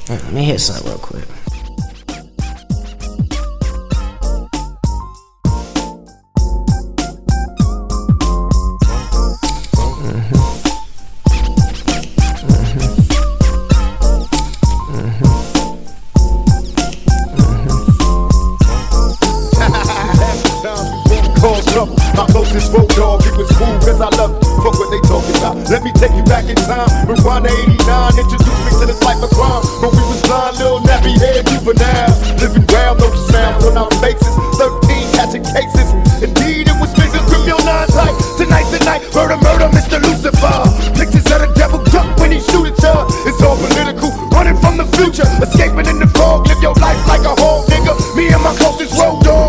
Let me hit something real quick. My closest road dog, it was cool cause I love it. Fuck what they talking about. Let me take you back in time. Rewind to 89, introduce me to this life of crime. When we was blind, little nappy head juvenile. Living ground, no sound on our faces. 13 catching cases. Indeed, it was mixing criminal 9 type. Tonight's the night, murder, murder, Mr. Lucifer. Pictures of the devil duck when he shoot at ya. It's all political, running from the future. Escaping in the fog, live your life like a hog, nigga. Me and my closest road dog.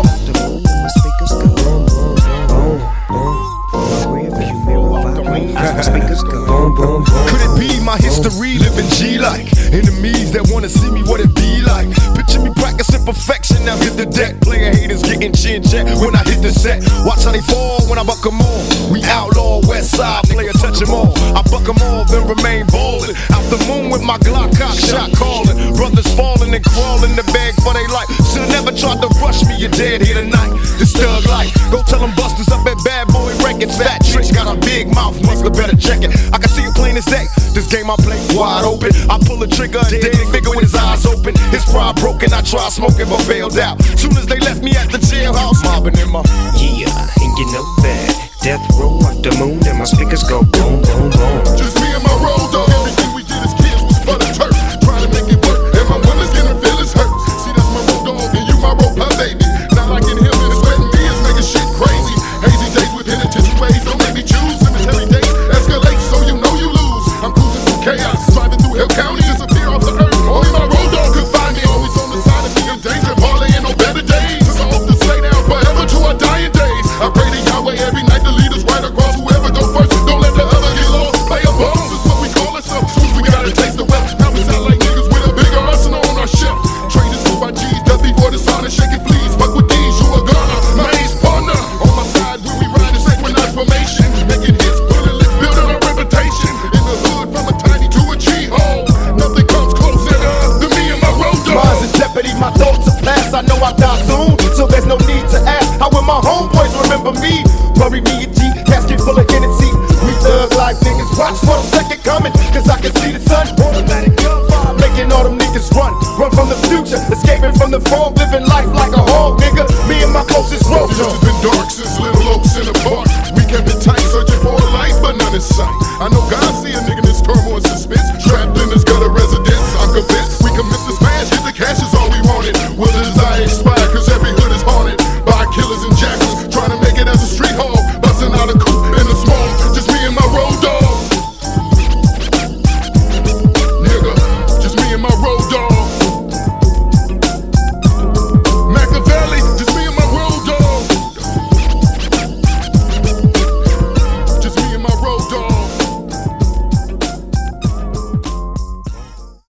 Could it be my history living G-like? Enemies that wanna see me what it be like. Picture me practicing perfection, now hit the deck. Player haters getting chin check when I hit the set. Watch how they fall when I buck them all. We outlaw west side, player touch them all. I buck them all, then remain ballin'. Out the moon with my Glock cock shot calling. Brothers falling and crawling to beg for they life. Should've never tried to rush me, you're dead here tonight. This thug life, go tell them busters up at Bad Boy Records. Fat Tricks got a big mouth, must've better check it. I can see it plain as day. This game I play wide open. I pull a trigger, a dead figure with his eyes open. His pride broken, I tried smoking but bailed out. Soon as they left me at the jailhouse, mobbing in my and you know that death roll off the moon and my speakers go boom, boom, boom. Just me and my road dog. Everything we did as kids was for the turf. Trying to make it work, and my mother's getting feel his hurt. See, that's my road dog, and you my road pie baby. Not like in him and sweating me is making shit crazy. Hazy days with penitentiary ways, don't make me choose. Cemetery days escalate, so you know you lose. I'm cruising through chaos, driving through Hill County, disappear off the earth. Only my road dog could find me, always on the side of me in danger. Parlaying no better days. I hope to stay down forever to our dying days. I pray to Yahweh every night to lead us right across. Whoever go first, don't let the other get lost. Play a boss is what we call ourselves. Soon as we gotta taste the wealth. Now we sound like niggas with a bigger arsenal on our shelf. Trainers move by G's, death before the sun and shaking fleas. Fuck with these, you a gunner, my ace partner. On my side when we ride in synchronized formation. Making hits, pulling licks, building our reputation. In the hood from a tiny to a G-hole. Nothing comes closer than me and my road dog. Mine's in jeopardy, my thoughts are past. I know I die soon, so there's no need to ask. How will my homeboys remember me? Bury me a G, casket full of Hennessy. We thug like niggas, watch for the second coming. Cause I can see the sun, automatic gunfire. Making all them niggas run from the future. Escaping from the fog, living life like a hog, nigga. Me and my closest road dog. It's been dark